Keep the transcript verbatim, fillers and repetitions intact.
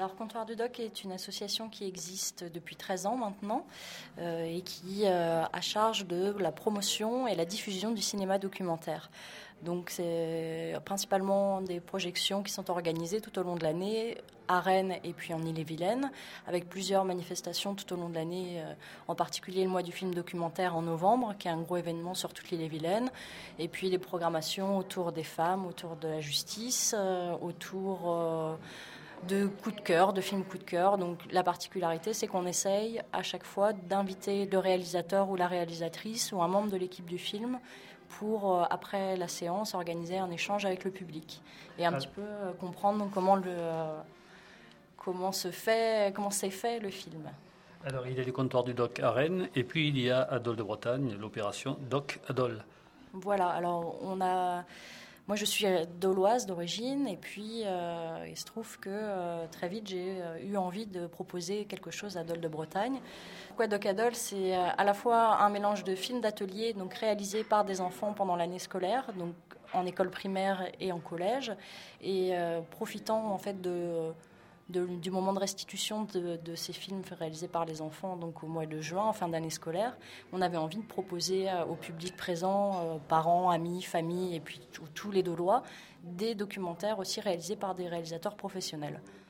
Alors, Comptoir du Doc est une association qui existe depuis treize ans maintenant euh, et qui euh, a charge de la promotion et la diffusion du cinéma documentaire. Donc, c'est principalement des projections qui sont organisées tout au long de l'année à Rennes et puis en Ille-et-Vilaine, avec plusieurs manifestations tout au long de l'année, euh, en particulier le mois du film documentaire en novembre, qui est un gros événement sur toute l'Ille-et-Vilaine, et puis des programmations autour des femmes, autour de la justice, euh, autour... Euh, de coups de cœur, de films coup de cœur. Donc la particularité, c'est qu'on essaye à chaque fois d'inviter le réalisateur ou la réalisatrice ou un membre de l'équipe du film pour, euh, après la séance, organiser un échange avec le public et un ah. petit peu euh, comprendre comment, le, euh, comment, se fait, comment s'est fait le film. Alors il y a le Comptoir du Doc à Rennes et puis il y a à Dole de Bretagne, l'opération Doc à Dole. Voilà, alors on a... Moi, je suis doloise d'origine et puis euh, il se trouve que euh, très vite, j'ai euh, eu envie de proposer quelque chose à Dole de Bretagne. Pourquoi Doc à Dole ? C'est euh, à la fois un mélange de films d'atelier, donc réalisés par des enfants pendant l'année scolaire, donc en école primaire et en collège, et euh, profitant en fait de... De, du moment de restitution de, de ces films réalisés par les enfants, donc au mois de juin, en fin d'année scolaire, on avait envie de proposer euh, au public présent, euh, parents, amis, familles et puis tous les Dolois, des documentaires aussi réalisés par des réalisateurs professionnels.